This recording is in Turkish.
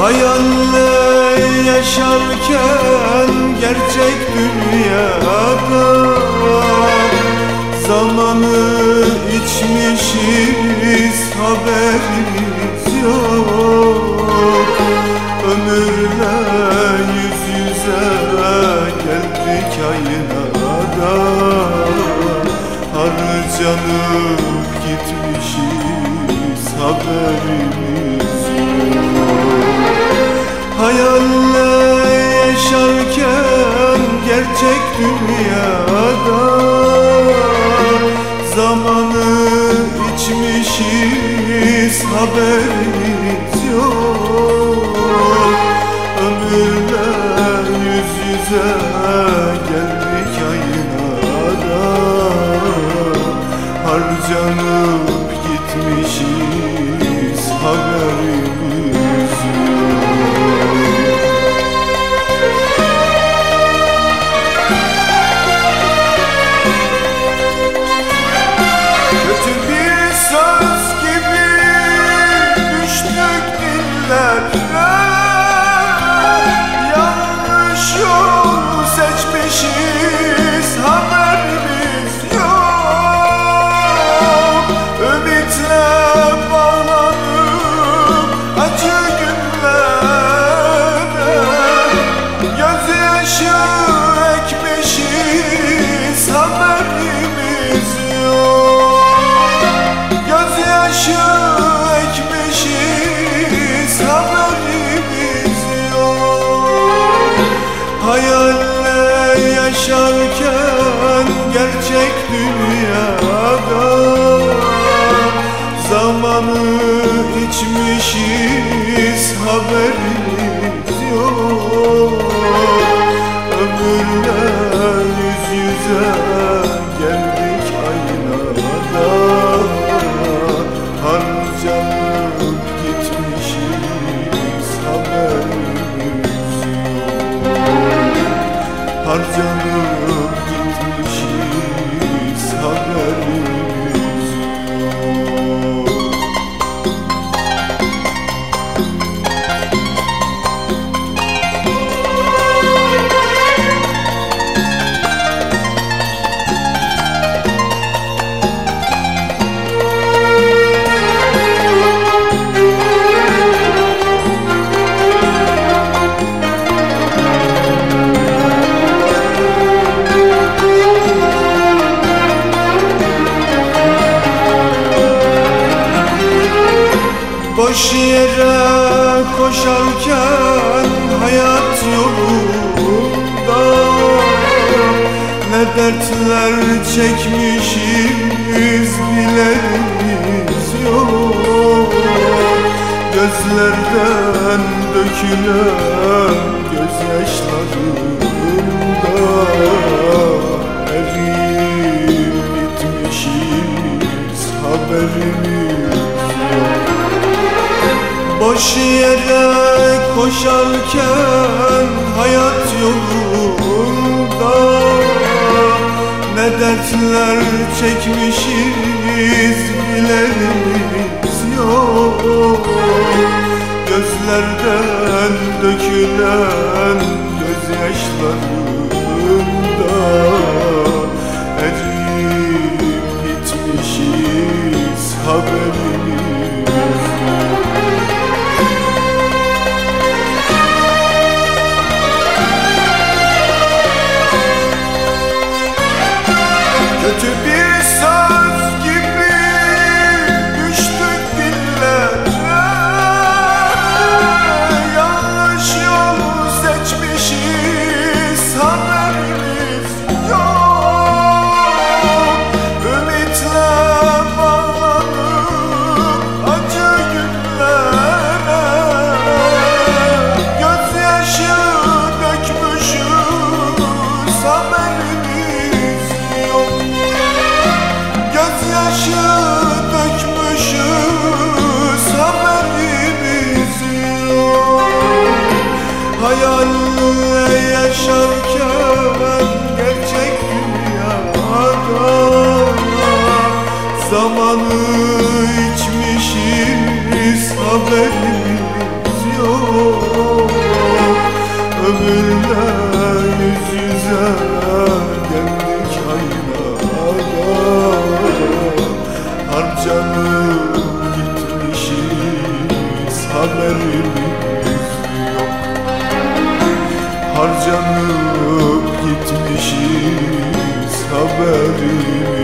Hayalle yaşarken gerçek dünyada zamanı içmişiz, haberimiz yok. Ömürle yüz yüze geldik aynada, harcanıp gitmişiz, haberimiz yok. Hayalle yaşarken gerçek dünyada zamanı içmişiz, haberimiz yok. Ömürle yüz yüze geldik aynada, harcanıp gitmişiz, haberimiz yok. Kötü bir söz gibi düştük dillere, yanlış yol seçmişiz, haberimiz yok. Ümitle bağlanıp acı günlere gözyaşı ekmişiz, haberimiz yok. Gözyaşı ekmişiz, haberimiz yok. Hayalle yaşarken gerçek dünyada zamanı içmişiz, haberimiz yok. Ömürle yüz yüze geldik aynada, harcanıp gitmişiz, haberimiz yok. Harcanıp gitmişiz, haberimiz yok. Boş yere koşarken hayat yolunda ne dertler çekmişiz, bilerimiz yok. Gözlerden dökülen gözyaşlarında eriyip bitmişiz, haberimiz yok. Boş yere koşarken hayat yolunda ne dertler çekmişiz, bilerimiz yok. Gözlerden dökülen gözyaşlarında eriyip bitmişiz, haberimiz yok. Kötü bir söz gibi düştük dillere, yanlış yol seçmişiz, haberimiz yok. Ümitle bağlanıp acı günlere gözyaşı dökmüşüz, haberimiz yok. Gözyaşı dökmüşüz, haberimiz yok. Hayalle yaşarken gerçek dünyada zamanı içmişiz, haberimiz yok. haberimiz